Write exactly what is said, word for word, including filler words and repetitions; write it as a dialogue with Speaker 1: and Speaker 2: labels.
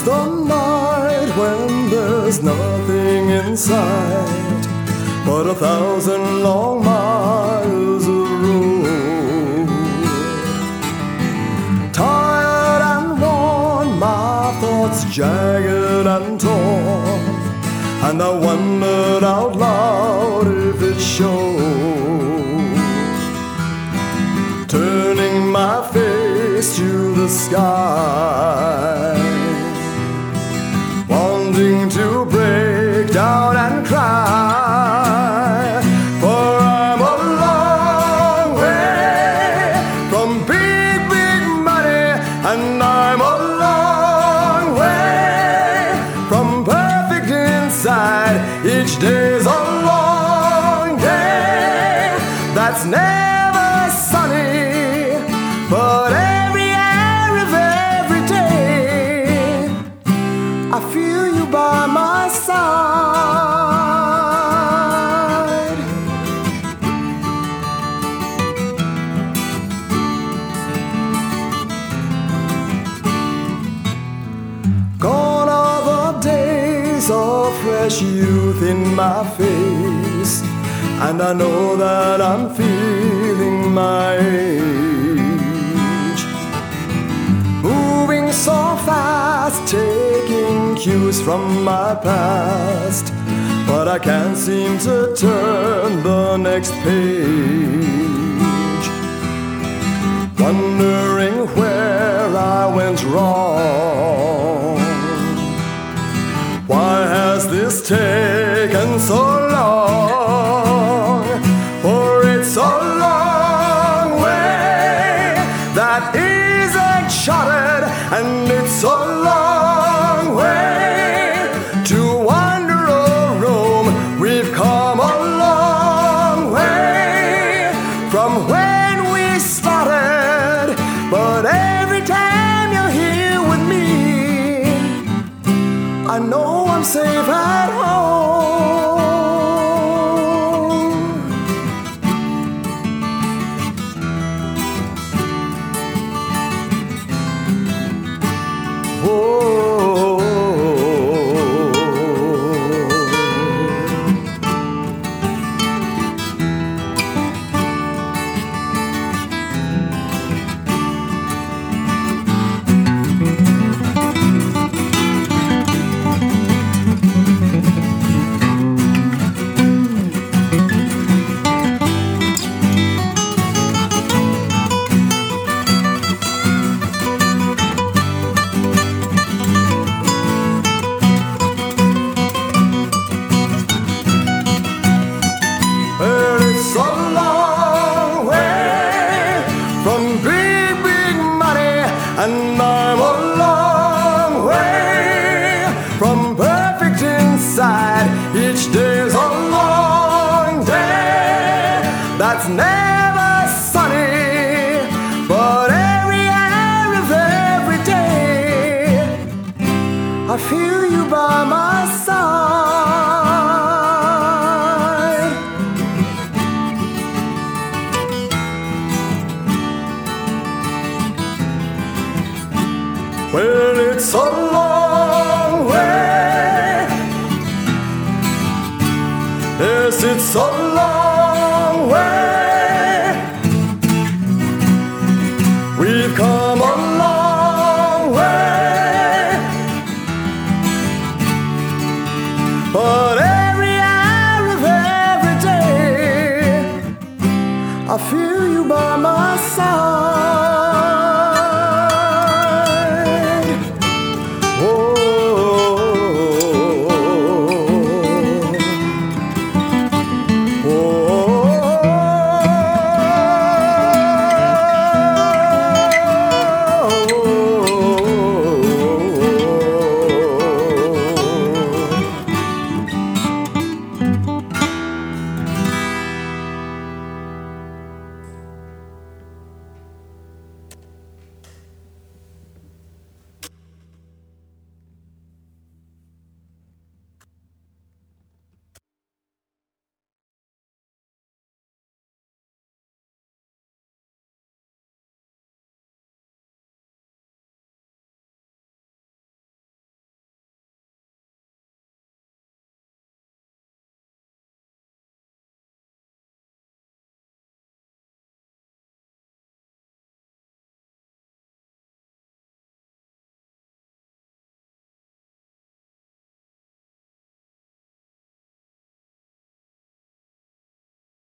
Speaker 1: the night when there's nothing in sight but a thousand long miles of road. Tired and worn, my thoughts jagged and torn, and I wondered out loud if it showed. Turning my face to the sky, wanting to break down and cry, for I'm a long way from big, big money, and I'm a long way from perfect inside. Each day's a long day that's never sunny, but every hour of every day I feel you by my side. Gone are the days of fresh youth in my face, and I know that I'm feeling my age. Moving so fast, taking cues from my past, but I can't seem to turn the next page. Wondering where I went wrong. Why has this taken so long? For it's a long way that isn't charted, and it's a long way to wander or roam. We've come a long way from when we started, but every time you're here with me, I know I'm safe at home. Oh, it's a long way from big, big money, and I'm a long way from perfect inside. Each day's a long day that's never sunny, but every hour of every day I feel you by my side. Well, it's a long way. Yes, it's a long way.